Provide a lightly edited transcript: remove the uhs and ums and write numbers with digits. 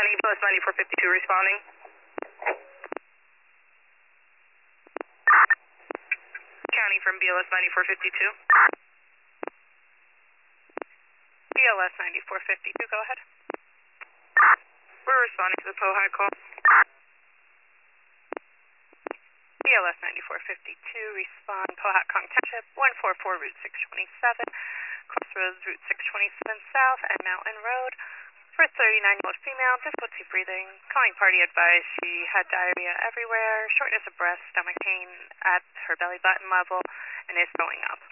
County, plus 9452 responding. County from BLS 9452. BLS 9452, go ahead. We're responding to the POHI call. BLS 9452, respond, Powhatan Township, 144 Route 627, Crossroads Route 627 South and Mountain Road. For 39-year-old female, difficulty breathing, calling party advised she had diarrhea everywhere, shortness of breath, stomach pain at her belly button level, and is throwing up.